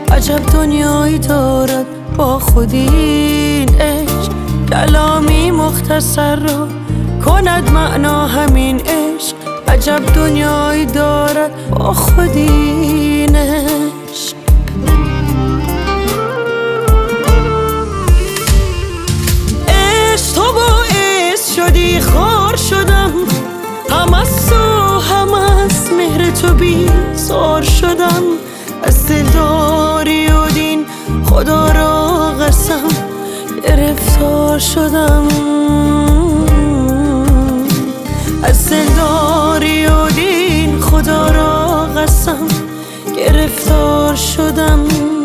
عجب دنیایی دارد با خودین عشق، کلامی مختصر را کند معنا همین عشق. عجب دنیایی دارد با خودین عشق. عشق تو باعث شدی خار شدم، هم از تو هم از مهر تو بیزار شدم. از دلداری و دین خدا را قسم گرفتار شدم. از دلداری و دین خدا را قسم گرفتار شدم.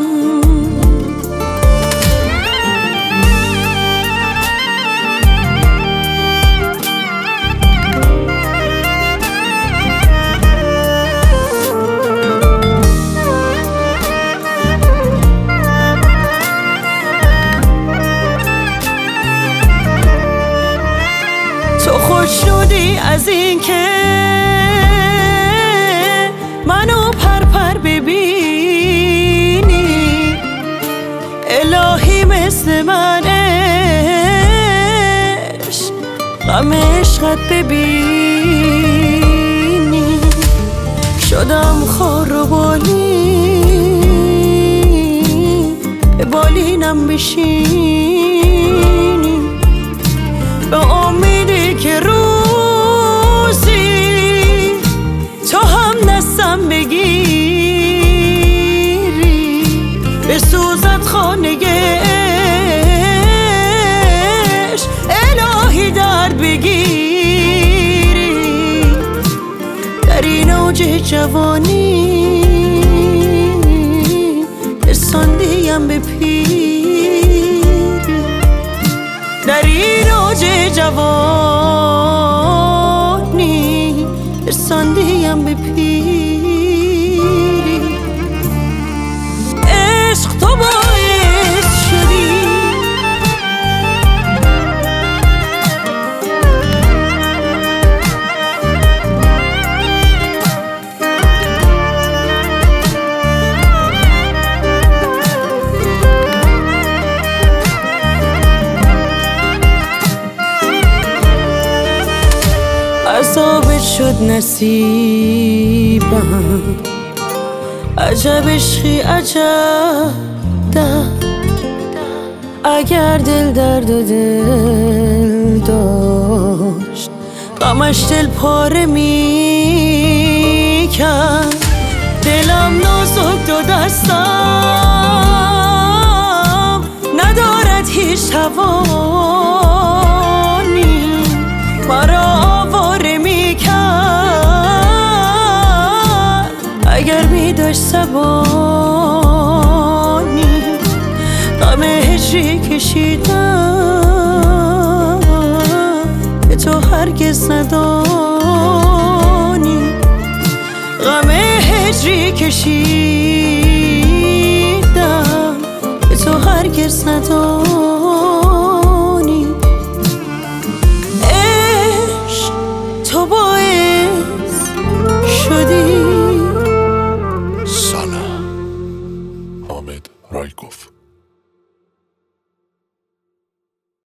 تو خوشنودی از این که منو پرپر ببینی، الهی مثل من عشق غم عشقت ببینی. شدم خار و به بالینم بشینی، به امیدی که روزی تو هم دستم بگیری، به سوزت خانه عشق الهی درد بگیری. در این اوج جوانی رساندیم به پیری، در این اوج جوانی رساندیم به پیری. عشق تو باعث شدی عذابت شد نصیبم، عجب عشقی عجب درد. اگر دل درد و دل داشت غمش دل پاره میکرد. دلم نازک دو دستم ندارد هیچ توانی، مرا آواره میکرد اگر میداشت زبانی. غم هجری کشیدم که تو هرگز ندانی، غم هجری کشیدم که تو هرگز ندانی. عشق تو باعث شدی. سلام، حامد رایکوف.